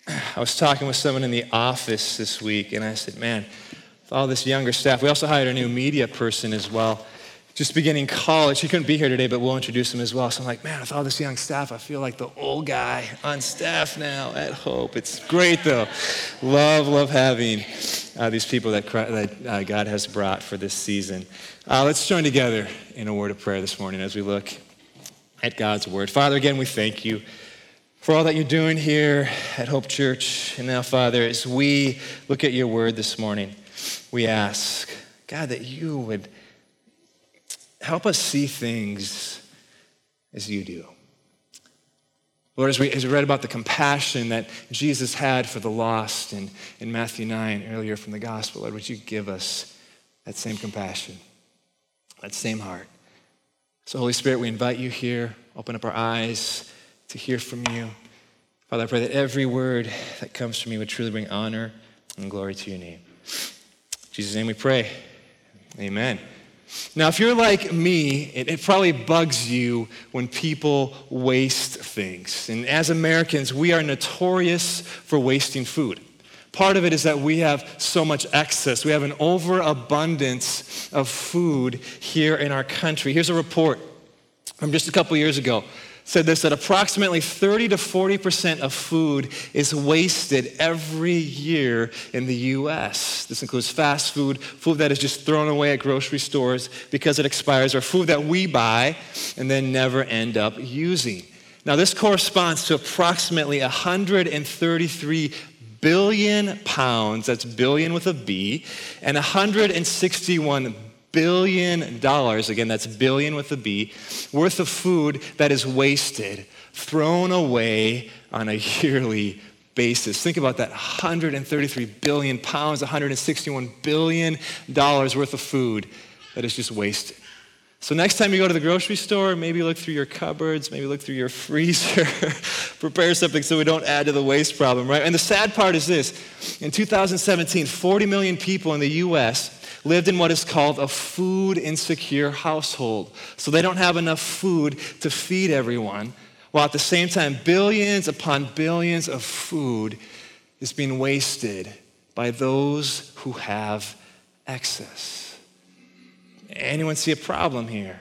I was talking with someone in the office this week, and I said, man, with all this younger staff, we also hired a new media person as well, just beginning college. He couldn't be here today, but we'll introduce him as well. So I'm like, man, with all this young staff, I feel like the old guy on staff now at Hope. It's great, though. Love having these people that God has brought for this season. Let's join together in a word of prayer this morning as we look at God's word. Father, again, we thank you for all that you're doing here at Hope Church. And now, Father, as we look at your word this morning, we ask, God, that you would help us see things as you do. Lord, as we read about the compassion that Jesus had for the lost in Matthew 9 earlier from the gospel, Lord, would you give us that same compassion, that same heart? So, Holy Spirit, we invite you here. Open up our eyes to hear from you. Father, I pray that every word that comes from you would truly bring honor and glory to your name. In Jesus' name we pray. Amen. Now, if you're like me, it probably bugs you when people waste things. And as Americans, we are notorious for wasting food. Part of it is that we have so much excess. We have an overabundance of food here in our country. Here's a report from just a couple years ago. It said this, that approximately 30 to 40% of food is wasted every year in the U.S. This includes fast food, food that is just thrown away at grocery stores because it expires, or food that we buy and then never end up using. Now, this corresponds to approximately 133 billion pounds, that's billion with a B, and 161 billion, again, that's billion with a B, worth of food that is wasted, thrown away on a yearly basis. Think about that, 133 billion pounds, 161 billion worth of food that is just wasted. So next time you go to the grocery store, maybe look through your cupboards, maybe look through your freezer, prepare something so we don't add to the waste problem, right? And the sad part is this, in 2017, 40 million people in the U.S. lived in what is called a food insecure household. So they don't have enough food to feed everyone, while at the same time, billions upon billions of food is being wasted by those who have excess. Anyone see a problem here?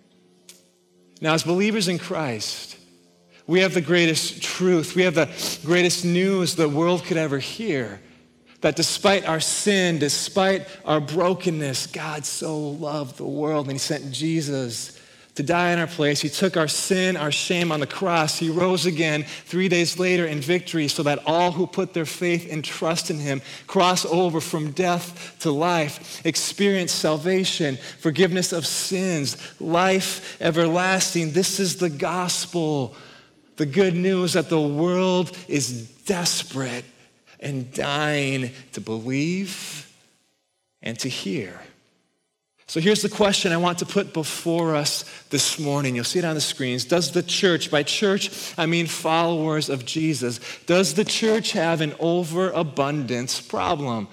Now, as believers in Christ, we have the greatest truth, we have the greatest news the world could ever hear. That despite our sin, despite our brokenness, God so loved the world and he sent Jesus to die in our place. He took our sin, our shame on the cross. He rose again 3 days later in victory so that all who put their faith and trust in him cross over from death to life, experience salvation, forgiveness of sins, life everlasting. This is the gospel, the good news that the world is desperate and dying to believe and to hear. So here's the question I want to put before us this morning. You'll see it on the screens. Does the church, by church, I mean followers of Jesus, does the church have an overabundance problem?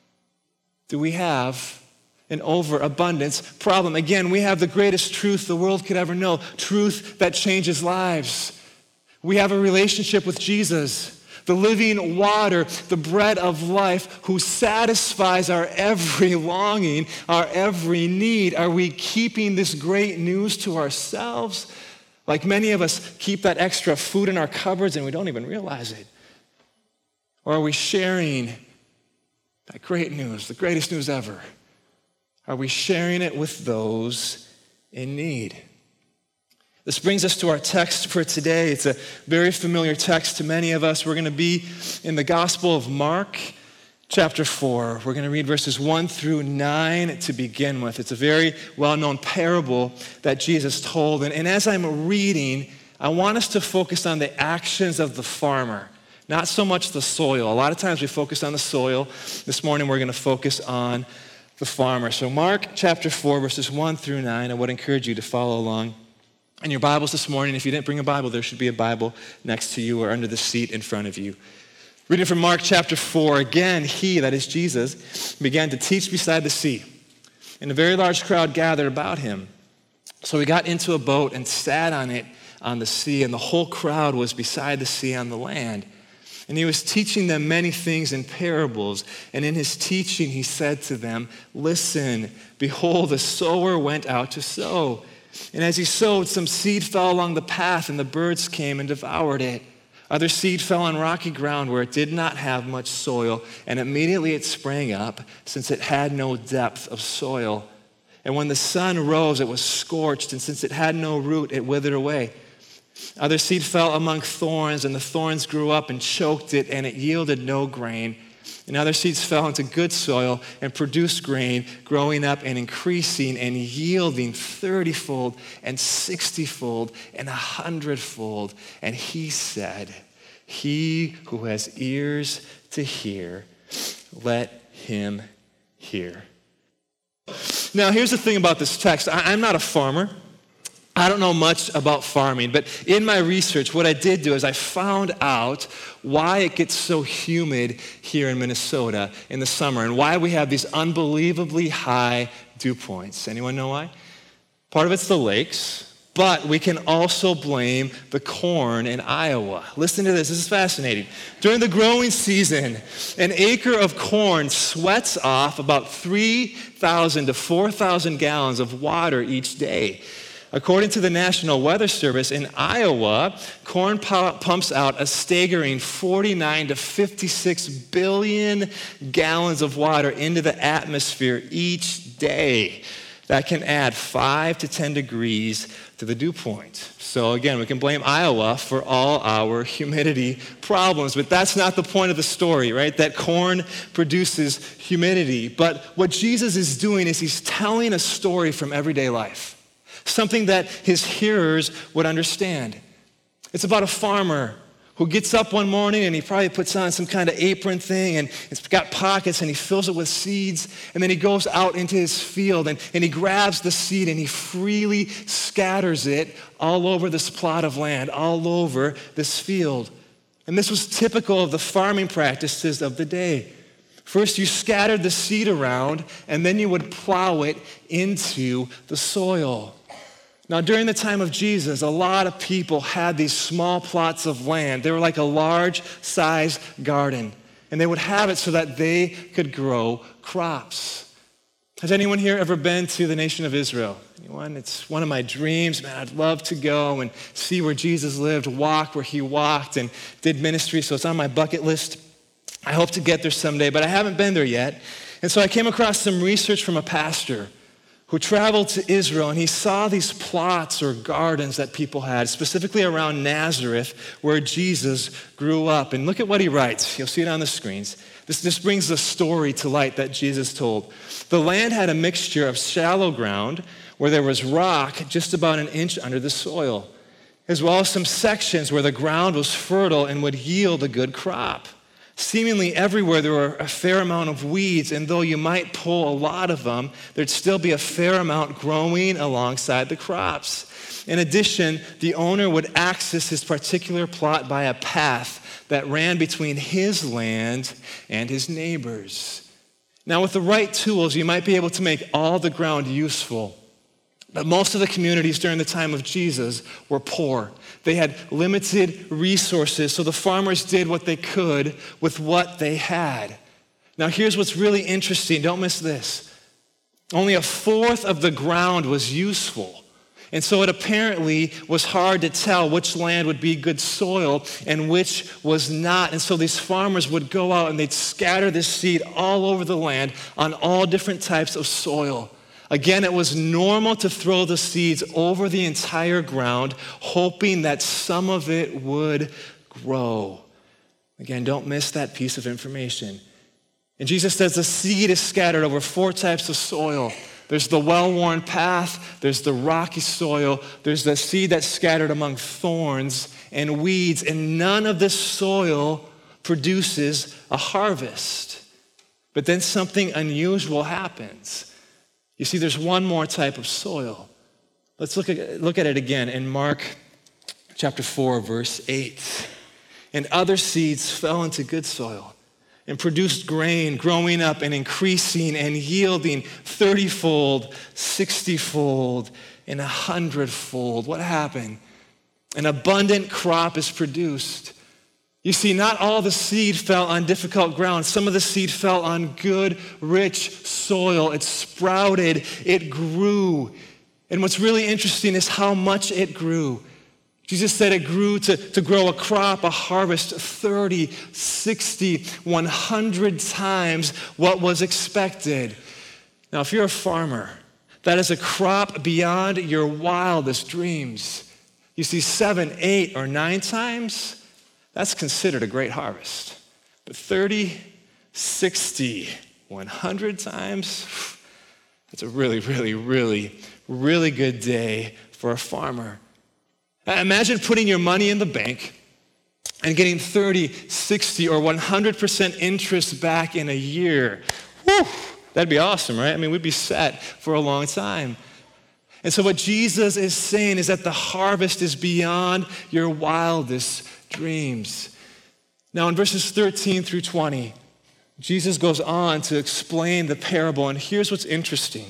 Do we have an overabundance problem? Again, we have the greatest truth the world could ever know, truth that changes lives. We have a relationship with Jesus, the living water, the bread of life, who satisfies our every longing, our every need. Are we keeping this great news to ourselves? Like many of us keep that extra food in our cupboards and we don't even realize it. Or are we sharing that great news, the greatest news ever? Are we sharing it with those in need? This brings us to our text for today. It's a very familiar text to many of us. We're going to be in the Gospel of Mark, chapter 4. We're going to read verses 1 through 9 to begin with. It's a very well-known parable that Jesus told. And as I'm reading, I want us to focus on the actions of the farmer, not so much the soil. A lot of times we focus on the soil. This morning we're going to focus on the farmer. So Mark chapter 4, verses 1 through 9, I would encourage you to follow along in your Bibles this morning. If you didn't bring a Bible, there should be a Bible next to you or under the seat in front of you. Reading from Mark chapter 4, again, he, that is Jesus, began to teach beside the sea, and a very large crowd gathered about him. So he got into a boat and sat on it on the sea, and the whole crowd was beside the sea on the land. And he was teaching them many things in parables. And in his teaching, he said to them, listen, behold, the sower went out to sow. And as he sowed, some seed fell along the path, and the birds came and devoured it. Other seed fell on rocky ground where it did not have much soil, and immediately it sprang up, since it had no depth of soil. And when the sun rose, it was scorched, and since it had no root, it withered away. Other seed fell among thorns, and the thorns grew up and choked it, and it yielded no grain. And other seeds fell into good soil and produced grain, growing up and increasing and yielding 30-fold and 60-fold and 100-fold. And he said, he who has ears to hear, let him hear. Now, here's the thing about this text. I'm not a farmer. I don't know much about farming, but in my research, what I did do is I found out why it gets so humid here in Minnesota in the summer and why we have these unbelievably high dew points. Anyone know why? Part of it's the lakes, but we can also blame the corn in Iowa. Listen to this is fascinating. During the growing season, an acre of corn sweats off about 3,000 to 4,000 gallons of water each day. According to the National Weather Service, in Iowa, corn pumps out a staggering 49 to 56 billion gallons of water into the atmosphere each day. That can add 5 to 10 degrees to the dew point. So again, we can blame Iowa for all our humidity problems, but that's not the point of the story, right? That corn produces humidity. But what Jesus is doing is he's telling a story from everyday life. Something that his hearers would understand. It's about a farmer who gets up one morning and he probably puts on some kind of apron thing and it's got pockets and he fills it with seeds, and then he goes out into his field and he grabs the seed and he freely scatters it all over this plot of land, all over this field. And this was typical of the farming practices of the day. First, you scattered the seed around and then you would plow it into the soil. Now, during the time of Jesus, a lot of people had these small plots of land. They were like a large-sized garden, and they would have it so that they could grow crops. Has anyone here ever been to the nation of Israel? Anyone? It's one of my dreams. Man, I'd love to go and see where Jesus lived, walk where he walked, and did ministry, so it's on my bucket list. I hope to get there someday, but I haven't been there yet. And so I came across some research from a pastor who traveled to Israel, and he saw these plots or gardens that people had, specifically around Nazareth, where Jesus grew up. And look at what he writes. You'll see it on the screens. This brings the story to light that Jesus told. The land had a mixture of shallow ground, where there was rock just about an inch under the soil, as well as some sections where the ground was fertile and would yield a good crop. Seemingly everywhere there were a fair amount of weeds, and though you might pull a lot of them, there'd still be a fair amount growing alongside the crops. In addition, the owner would access his particular plot by a path that ran between his land and his neighbors. Now, with the right tools, you might be able to make all the ground useful. But most of the communities during the time of Jesus were poor. They had limited resources, so the farmers did what they could with what they had. Now, here's what's really interesting. Don't miss this. Only a fourth of the ground was useful. And so it apparently was hard to tell which land would be good soil and which was not. And so these farmers would go out and they'd scatter this seed all over the land on all different types of soil. Again, it was normal to throw the seeds over the entire ground, hoping that some of it would grow. Again, don't miss that piece of information. And Jesus says the seed is scattered over 4 types of soil. There's the well-worn path, there's the rocky soil, there's the seed that's scattered among thorns and weeds, and none of this soil produces a harvest. But then something unusual happens. You see, there's one more type of soil. Let's look at it again in Mark chapter 4, verse 8. And other seeds fell into good soil and produced grain, growing up and increasing and yielding 30-fold, 60-fold, and 100-fold. What happened? An abundant crop is produced. You see, not all the seed fell on difficult ground. Some of the seed fell on good, rich soil. It sprouted, it grew. And what's really interesting is how much it grew. Jesus said it grew to grow a crop, a harvest 30, 60, 100 times what was expected. Now, if you're a farmer, that is a crop beyond your wildest dreams. You see, 7, 8, or 9 times, that's considered a great harvest. But 30, 60, 100 times, that's a really, really, really, really good day for a farmer. Imagine putting your money in the bank and getting 30, 60, or 100% interest back in a year. Whew, that'd be awesome, right? I mean, we'd be set for a long time. And so what Jesus is saying is that the harvest is beyond your wildest dreams. Now in verses 13 through 20, Jesus goes on to explain the parable, and here's what's interesting.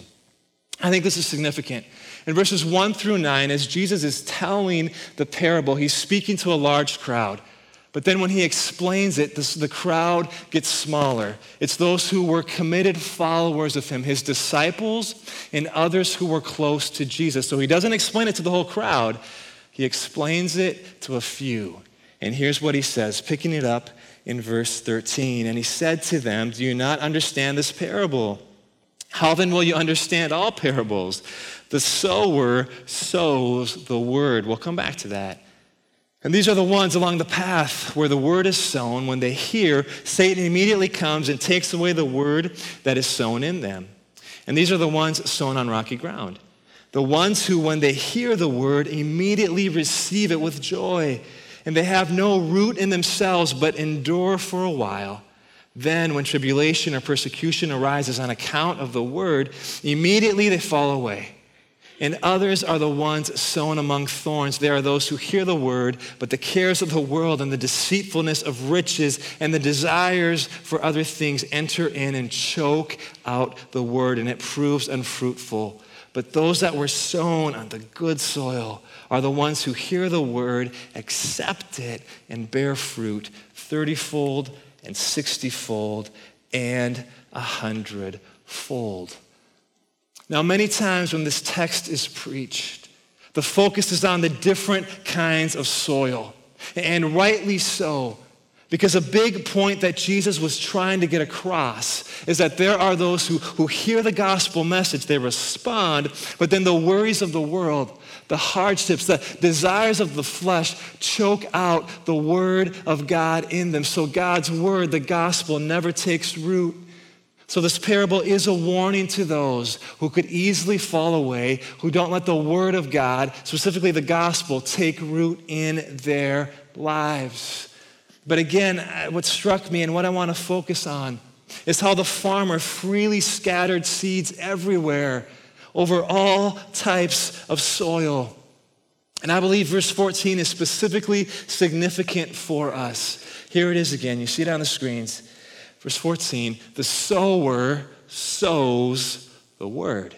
I think this is significant. In verses 1 through 9, as Jesus is telling the parable, he's speaking to a large crowd. But then when he explains it, the crowd gets smaller. It's those who were committed followers of him, his disciples, and others who were close to Jesus. So he doesn't explain it to the whole crowd. He explains it to a few. And here's what he says, picking it up in verse 13. And he said to them, "Do you not understand this parable? How then will you understand all parables? The sower sows the word." We'll come back to that. And these are the ones along the path where the word is sown. When they hear, Satan immediately comes and takes away the word that is sown in them. And these are the ones sown on rocky ground. The ones who, when they hear the word, immediately receive it with joy. And they have no root in themselves, but endure for a while. Then, when tribulation or persecution arises on account of the word, immediately they fall away. And others are the ones sown among thorns. They are those who hear the word, but the cares of the world and the deceitfulness of riches and the desires for other things enter in and choke out the word, and it proves unfruitful. But those that were sown on the good soil are the ones who hear the word, accept it, and bear fruit 30-fold and 60-fold and 100-fold. Now, many times when this text is preached, the focus is on the different kinds of soil, and rightly so, because a big point that Jesus was trying to get across is that there are those who hear the gospel message, they respond, but then the worries of the world, the hardships, the desires of the flesh choke out the word of God in them. So God's word, the gospel, never takes root. So this parable is a warning to those who could easily fall away, who don't let the word of God, specifically the gospel, take root in their lives. But again, what struck me and what I want to focus on is how the farmer freely scattered seeds everywhere over all types of soil. And I believe verse 14 is specifically significant for us. Here it is again. You see it on the screens. Verse 14, the sower sows the word.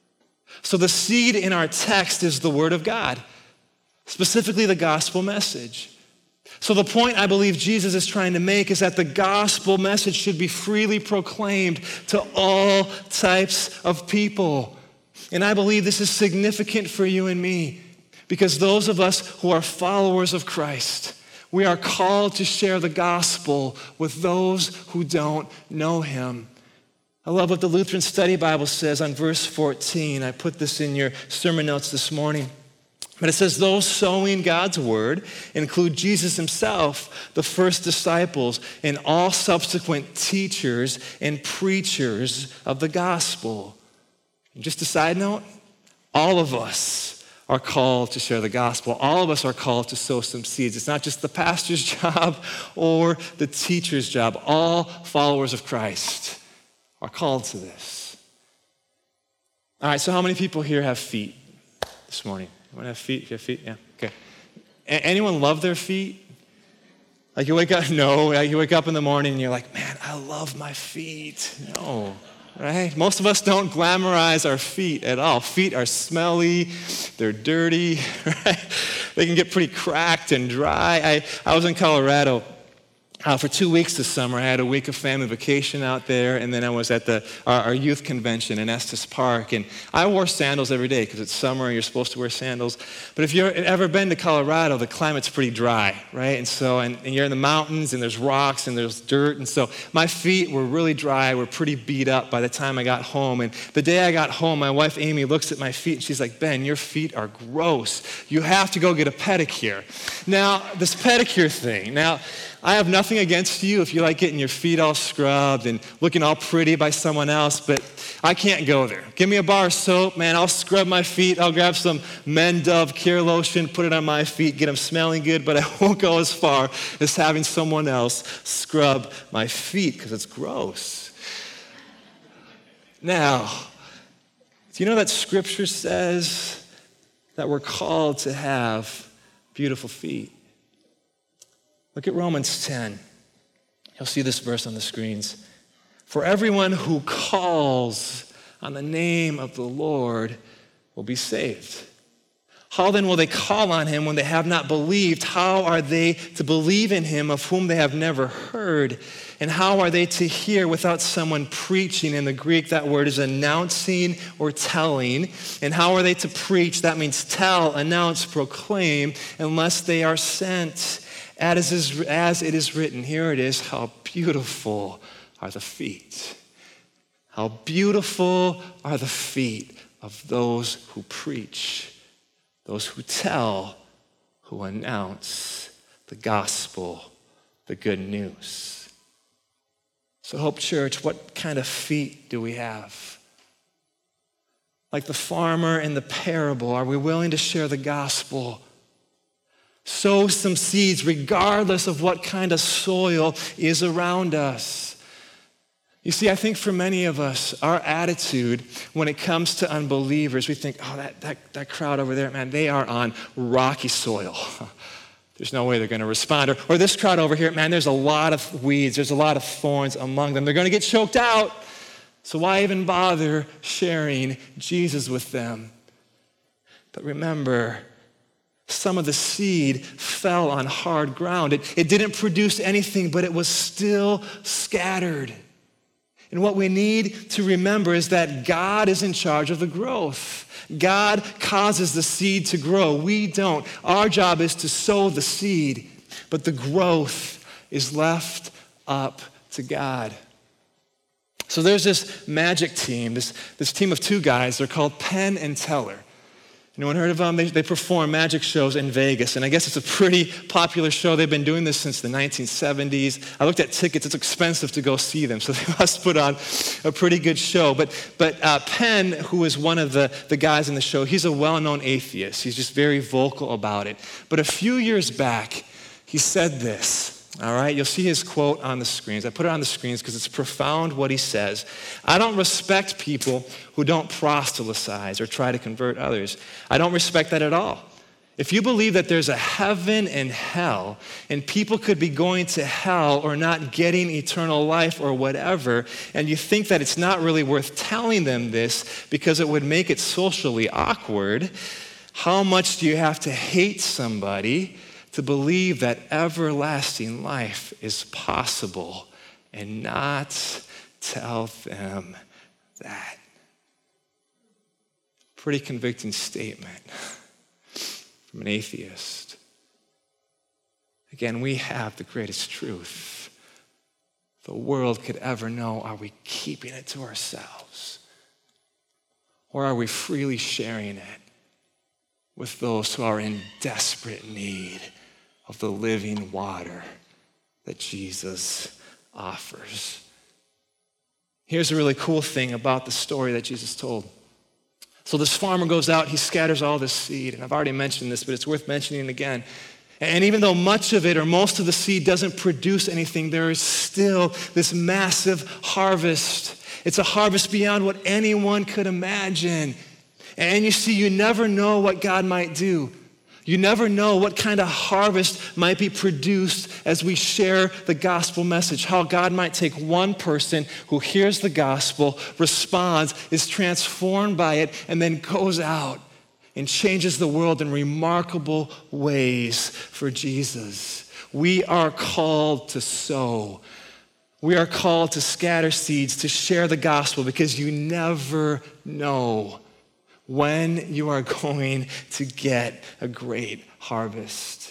So the seed in our text is the word of God, specifically the gospel message. So the point I believe Jesus is trying to make is that the gospel message should be freely proclaimed to all types of people. And I believe this is significant for you and me, because those of us who are followers of Christ, we are called to share the gospel with those who don't know him. I love what the Lutheran Study Bible says on verse 14. I put this in your sermon notes this morning. But it says, those sowing God's word include Jesus himself, the first disciples, and all subsequent teachers and preachers of the gospel. And just a side note, all of us are called to share the gospel. All of us are called to sow some seeds. It's not just the pastor's job or the teacher's job. All followers of Christ are called to this. All right, so how many people here have feet this morning? Anyone have feet? You have feet? Yeah, okay. Anyone love their feet? Like you wake up, no, like you wake up in the morning and you're like, man, I love my feet. No, right? Most of us don't glamorize our feet at all. Feet are smelly, they're dirty, right? They can get pretty cracked and dry. I was in Colorado For 2 weeks this summer, I had a week of family vacation out there, and then I was at our youth convention in Estes Park, and I wore sandals every day because it's summer and you're supposed to wear sandals. But if you've ever been to Colorado, the climate's pretty dry, right? And so, and you're in the mountains, and there's rocks, and there's dirt, and so my feet were really dry, were pretty beat up by the time I got home. And the day I got home, my wife Amy looks at my feet, and she's like, Ben, your feet are gross. You have to go get a pedicure. Now, this pedicure thing, I have nothing against you if you like getting your feet all scrubbed and looking all pretty by someone else, but I can't go there. Give me a bar of soap, man. I'll scrub my feet. I'll grab some Men Dove Cure Lotion, put it on my feet, get them smelling good, but I won't go as far as having someone else scrub my feet because it's gross. Now, do you know that Scripture says that we're called to have beautiful feet? Look at Romans 10. You'll see this verse on the screens. For everyone who calls on the name of the Lord will be saved. How then will they call on him when they have not believed? How are they to believe in him of whom they have never heard? And how are they to hear without someone preaching? In the Greek, that word is announcing or telling. And how are they to preach? That means tell, announce, proclaim, unless they are sent. As it is written, here it is, how beautiful are the feet. How beautiful are the feet of those who preach, those who tell, who announce the gospel, the good news. So Hope Church, what kind of feet do we have? Like the farmer in the parable, are we willing to share the gospel? Sow some seeds regardless of what kind of soil is around us. You see, I think for many of us, our attitude when it comes to unbelievers, we think, oh, that crowd over there, man, they are on rocky soil. There's no way they're going to respond. Or this crowd over here, man, there's a lot of weeds. There's a lot of thorns among them. They're going to get choked out. So why even bother sharing Jesus with them? But remember, some of the seed fell on hard ground. It didn't produce anything, but it was still scattered. And what we need to remember is that God is in charge of the growth. God causes the seed to grow. We don't. Our job is to sow the seed, but the growth is left up to God. So there's this magic team, this team of two guys. They're called Penn and Teller. Anyone heard of them? They perform magic shows in Vegas, and I guess it's a pretty popular show. They've been doing this since the 1970s. I looked at tickets. It's expensive to go see them, so they must put on a pretty good show. But Penn, who is one of the guys in the show, he's a well-known atheist. He's just very vocal about it. But a few years back, he said this. All right, you'll see his quote on the screens. I put it on the screens because it's profound what he says. I don't respect people who don't proselytize or try to convert others. I don't respect that at all. If you believe that there's a heaven and hell, and people could be going to hell or not getting eternal life or whatever, and you think that it's not really worth telling them this because it would make it socially awkward, how much do you have to hate somebody to believe that everlasting life is possible and not tell them that? Pretty convicting statement from an atheist. Again, we have the greatest truth the world could ever know. Are we keeping it to ourselves? Or are we freely sharing it with those who are in desperate need of the living water that Jesus offers? Here's a really cool thing about the story that Jesus told. So this farmer goes out, he scatters all this seed, and I've already mentioned this, but it's worth mentioning again. And even though much of it or most of the seed doesn't produce anything, there is still this massive harvest. It's a harvest beyond what anyone could imagine. And you see, you never know what God might do. You never know what kind of harvest might be produced as we share the gospel message, how God might take one person who hears the gospel, responds, is transformed by it, and then goes out and changes the world in remarkable ways for Jesus. We are called to sow. We are called to scatter seeds, to share the gospel, because you never know when you are going to get a great harvest.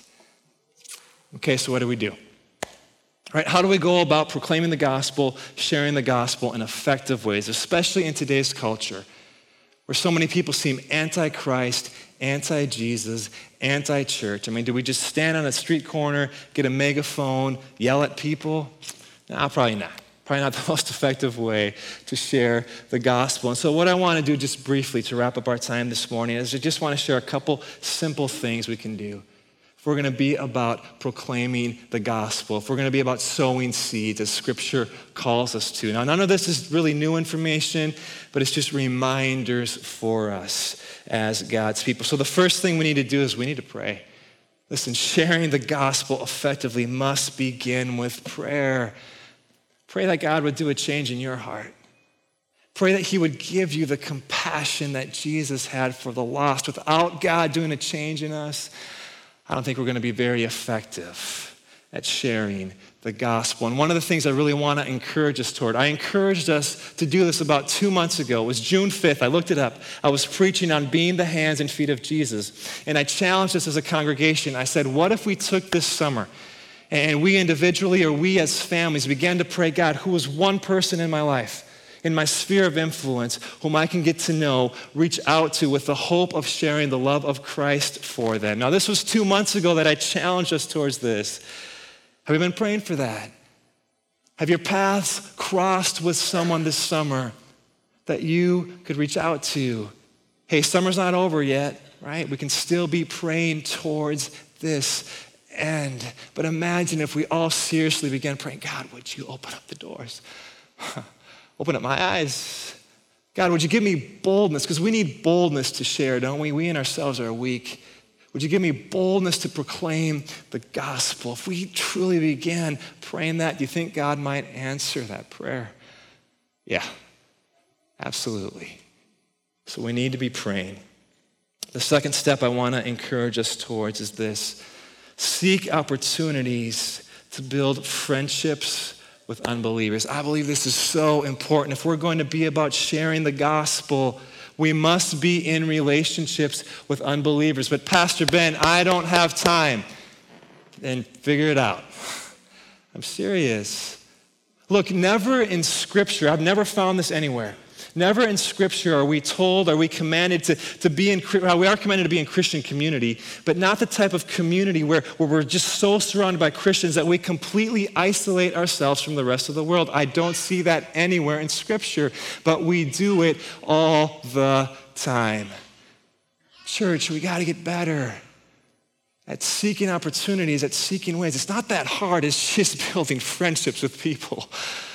Okay, so what do we do? Right, how do we go about proclaiming the gospel, sharing the gospel in effective ways, especially in today's culture, where so many people seem anti-Christ, anti-Jesus, anti-church? I mean, do we just stand on a street corner, get a megaphone, yell at people? No, probably not. Probably not the most effective way to share the gospel. And so what I want to do just briefly to wrap up our time this morning is I just want to share a couple simple things we can do. If we're going to be about proclaiming the gospel, if we're going to be about sowing seeds as Scripture calls us to. Now, none of this is really new information, but it's just reminders for us as God's people. So the first thing we need to do is we need to pray. Listen, sharing the gospel effectively must begin with prayer. Pray that God would do a change in your heart. Pray that he would give you the compassion that Jesus had for the lost. Without God doing a change in us, I don't think we're going to be very effective at sharing the gospel. And one of the things I really want to encourage us toward, I encouraged us to do this about 2 months ago. It was June 5th. I looked it up. I was preaching on being the hands and feet of Jesus. And I challenged us as a congregation. I said, what if we took this summer and we individually or we as families began to pray, God, who is one person in my life, in my sphere of influence, whom I can get to know, reach out to with the hope of sharing the love of Christ for them. Now, this was 2 months ago that I challenged us towards this. Have you been praying for that? Have your paths crossed with someone this summer that you could reach out to? Hey, summer's not over yet, right? We can still be praying towards this end. But imagine if we all seriously began praying, God, would you open up the doors? Open up my eyes. God, would you give me boldness? Because we need boldness to share, don't we? We in ourselves are weak. Would you give me boldness to proclaim the gospel? If we truly began praying that, do you think God might answer that prayer? Yeah, absolutely. So we need to be praying. The second step I want to encourage us towards is this. Seek opportunities to build friendships with unbelievers. I believe this is so important. If we're going to be about sharing the gospel, we must be in relationships with unbelievers. But Pastor Ben, I don't have time. Then figure it out. I'm serious. Look, never in Scripture, I've never found this anywhere. Never in Scripture are we told, are we commanded to be in, we are commanded to be in Christian community, but not the type of community where we're just so surrounded by Christians that we completely isolate ourselves from the rest of the world. I don't see that anywhere in Scripture, but we do it all the time. Church, we got to get better at seeking opportunities, at seeking ways. It's not that hard. It's just building friendships with people.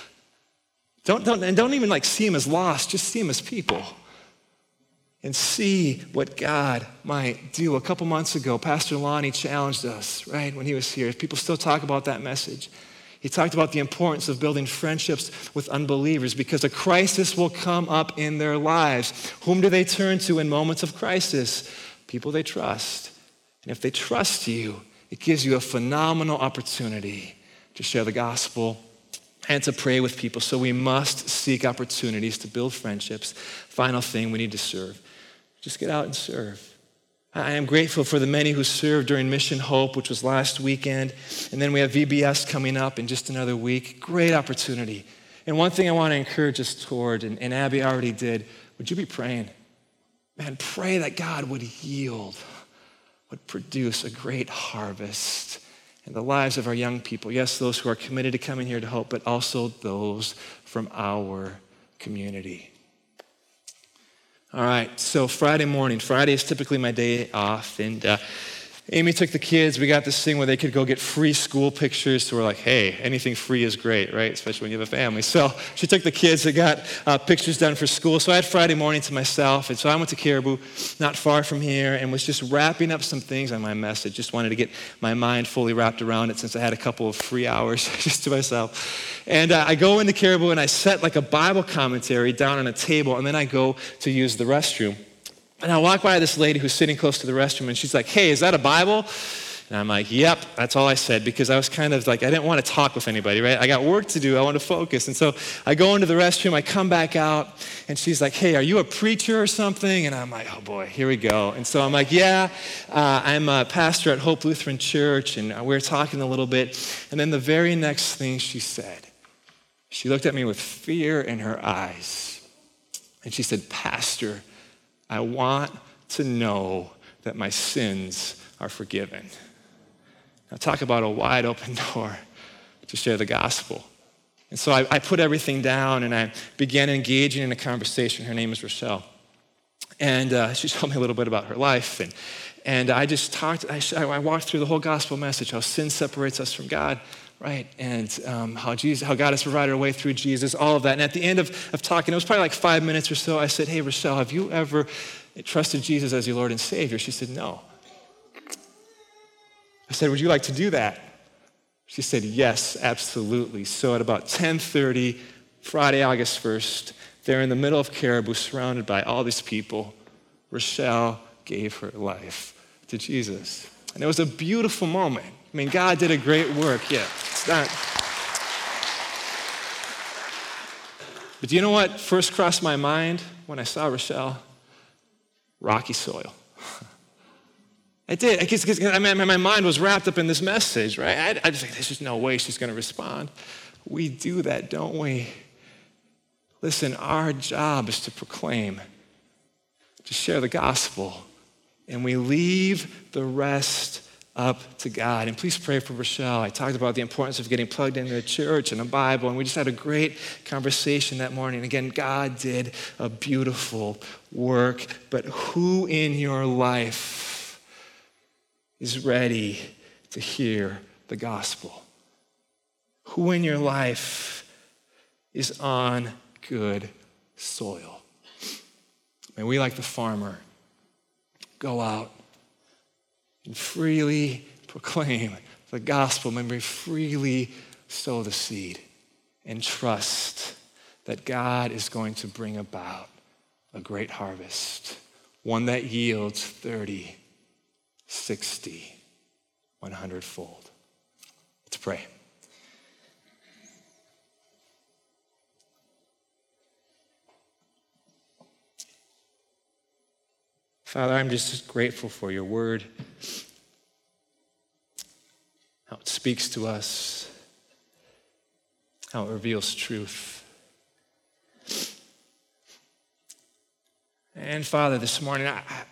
Don't even see them as lost. Just see them as people. And see what God might do. A couple months ago, Pastor Lonnie challenged us, right, when he was here. People still talk about that message. He talked about the importance of building friendships with unbelievers because a crisis will come up in their lives. Whom do they turn to in moments of crisis? People they trust. And if they trust you, it gives you a phenomenal opportunity to share the gospel and to pray with people. So we must seek opportunities to build friendships. Final thing, we need to serve. Just get out and serve. I am grateful for the many who served during Mission Hope, which was last weekend. And then we have VBS coming up in just another week. Great opportunity. And one thing I want to encourage us toward, and Abby already did, would you be praying? Man, pray that God would yield, would produce a great harvest in the lives of our young people. Yes, those who are committed to coming here to Hope, but also those from our community. All right, so Friday morning. Friday is typically my day off, and Amy took the kids. We got this thing where they could go get free school pictures. So we're like, hey, anything free is great, right? Especially when you have a family. So she took the kids. They got pictures done for school. So I had Friday morning to myself. And so I went to Caribou, not far from here, and was just wrapping up some things on my message. Just wanted to get my mind fully wrapped around it since I had a couple of free hours just to myself. And I go into Caribou, and I set like a Bible commentary down on a table, and then I go to use the restroom. And I walk by this lady who's sitting close to the restroom, and she's like, hey, is that a Bible? And I'm like, yep, that's all I said, because I was kind of like, I didn't want to talk with anybody, right? I got work to do. I want to focus. And so I go into the restroom. I come back out, and she's like, hey, are you a preacher or something? And I'm like, oh, boy, here we go. And so I'm like, yeah, I'm a pastor at Hope Lutheran Church, and we were talking a little bit. And then the very next thing she said, she looked at me with fear in her eyes, and she said, Pastor, I want to know that my sins are forgiven. Now talk about a wide open door to share the gospel. And so I put everything down and I began engaging in a conversation. Her name is Rochelle. And she told me a little bit about her life. And I just talked, I walked through the whole gospel message, how sin separates us from God, right? And how God has provided a way through Jesus, all of that. And at the end of talking, it was probably like 5 minutes or so, I said, hey, Rochelle, have you ever trusted Jesus as your Lord and Savior? She said, no. I said, would you like to do that? She said, yes, absolutely. So at about 10:30, Friday, August 1st, there in the middle of Caribou, surrounded by all these people, Rochelle gave her life to Jesus. And it was a beautiful moment. I mean, God did a great work. Yeah, it's not. But do you know what first crossed my mind when I saw Rochelle? Rocky soil. I did. My mind was wrapped up in this message, right? I just think there's just no way she's going to respond. We do that, don't we? Listen, our job is to proclaim, to share the gospel, and we leave the rest up to God. And please pray for Rochelle. I talked about the importance of getting plugged into a church and a Bible, and we just had a great conversation that morning. Again, God did a beautiful work, but who in your life is ready to hear the gospel? Who in your life is on good soil? May we, like the farmer, go out and freely proclaim the gospel. May we freely sow the seed and trust that God is going to bring about a great harvest, one that yields 30, 60, 100-fold. Let's pray. Father, I'm just grateful for your word, how it speaks to us, how it reveals truth. And Father, this morning,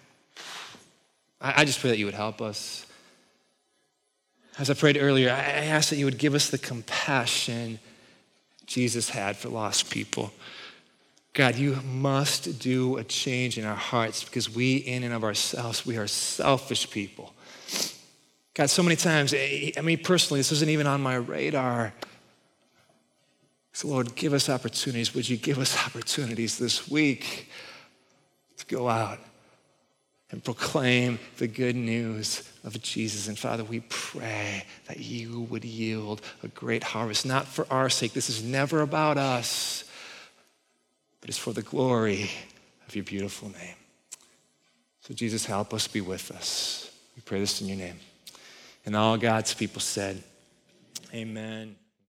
I just pray that you would help us. As I prayed earlier, I ask that you would give us the compassion Jesus had for lost people. God, you must do a change in our hearts because we, in and of ourselves, we are selfish people. God, so many times, personally, this isn't even on my radar. So Lord, give us opportunities. Would you give us opportunities this week to go out and proclaim the good news of Jesus? And Father, we pray that you would yield a great harvest, not for our sake. This is never about us, but it's for the glory of your beautiful name. So Jesus, help us, be with us. We pray this in your name. And all God's people said, amen.